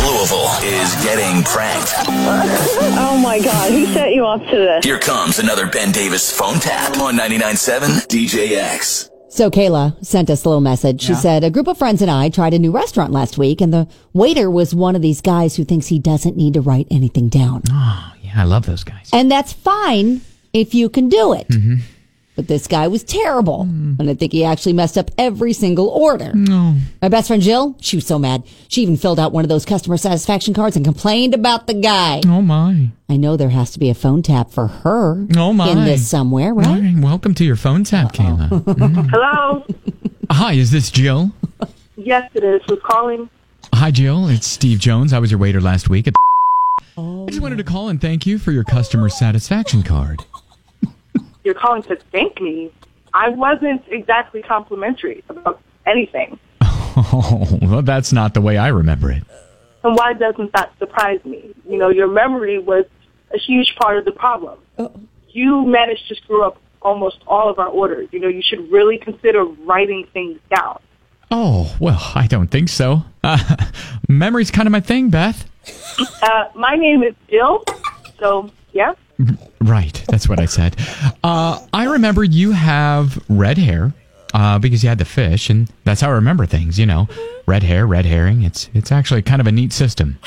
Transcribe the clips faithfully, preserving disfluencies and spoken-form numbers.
Louisville is getting pranked. Oh my God, who set you off to this? Here comes another Ben Davis phone tap on ninety-nine point seven D J X. So Kayla sent us a little message. She Yeah. said, a group of friends and I tried a new restaurant last week, and the waiter was one of these guys who thinks he doesn't need to write anything down. Oh, yeah, I love those guys. And that's fine if you can do it. Mm-hmm. But this guy was terrible. Mm. And I think he actually messed up every single order. No. My best friend Jill, she was so mad. She even filled out one of those customer satisfaction cards and complained about the guy. Oh, my. I know there has to be a phone tap for her Oh, my. in this somewhere, right? All right, welcome to your phone tap, Kayla. Mm. Hello? Hi, is this Jill? Yes, it is. Who's calling? Hi, Jill. It's Steve Jones. I was your waiter last week. At oh, I just wanted to call and thank you for your customer satisfaction card. You're calling to thank me. I wasn't exactly complimentary about anything. Oh, well, that's not the way I remember it. And why doesn't that surprise me? You know, your memory was a huge part of the problem. You managed to screw up almost all of our orders. You know, you should really consider writing things down. Oh, well, I don't think so. Uh, memory's kind of my thing, Beth. Uh, my name is Jill, so, yeah. Right, that's what I said. Uh, I remember you have red hair uh, because you had the fish, and that's how I remember things, you know. Red hair, red herring. It's it's actually kind of a neat system.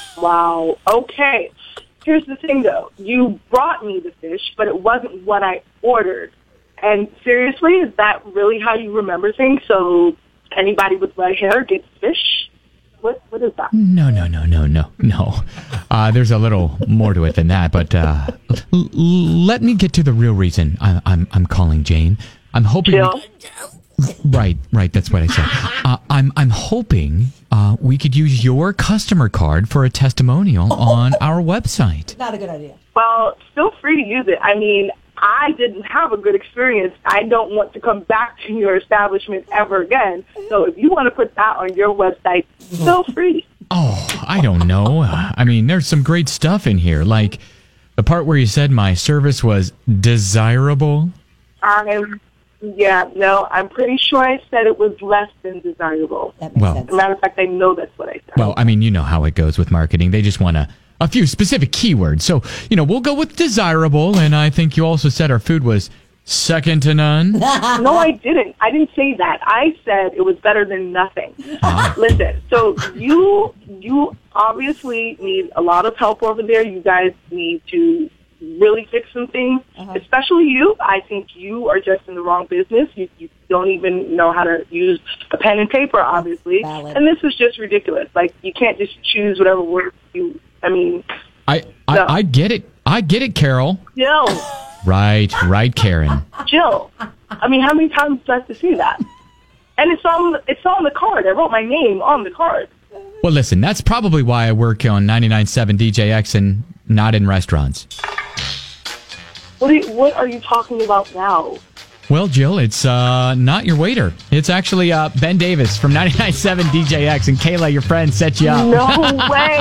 Wow. Okay. Here's the thing, though. You brought me the fish, but it wasn't what I ordered. And seriously, is that really how you remember things? So anybody with red hair gets fish? What What is that? No, no, no, no, no, no. Uh, there's a little more to it than that, but uh, l- l- let me get to the real reason I- I'm I'm calling Jane. I'm hoping. Jill? Right, right. That's what I said. Uh, I'm I'm hoping uh, we could use your customer card for a testimonial on our website. Not a good idea. Well, feel free to use it. I mean, I didn't have a good experience. I don't want to come back to your establishment ever again. So if you want to put that on your website, feel free. Oh, I don't know. I mean, there's some great stuff in here, like the part where you said my service was desirable. I'm, yeah, no, I'm pretty sure I said it was less than desirable. That makes Well- sense. As a matter of fact, I know that's what I said. Well, I mean, you know how it goes with marketing. They just want a, a few specific keywords. So, you know, we'll go with desirable. And I think you also said our food was second to none. No, I didn't. I didn't say that. I said it was better than nothing. Listen, so you you obviously need a lot of help over there. You guys need to really fix some things, especially you. I think you are just in the wrong business. You, you don't even know how to use a pen and paper, obviously. Valid. And this is just ridiculous. Like, you can't just choose whatever word you, I mean, I, I, No. I get it. I get it, Carol. Jill, Right, right, Karen. Jill. I mean, how many times do I have to see that? And it's on, it's on the card. I wrote my name on the card. Well, listen, that's probably why I work on ninety-nine point seven D J X and not in restaurants. What are you, what are you talking about now? Well, Jill, it's uh, not your waiter. It's actually uh, Ben Davis from ninety-nine point seven D J X, and Kayla, your friend, set you up. No way.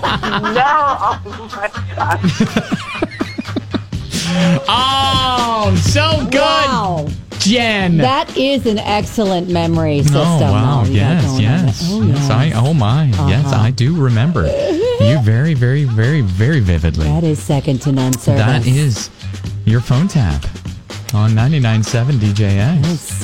No. Oh, my God. Oh, so good, Wow. Jen. That is an excellent memory system. Oh, wow. Oh, you got Yes, going on yes. that. Oh, yes, I, oh, my. Yes, I do remember you very, very, very, very vividly. That is second to none service. That is your phone tap on ninety-nine point seven D J X. Yes.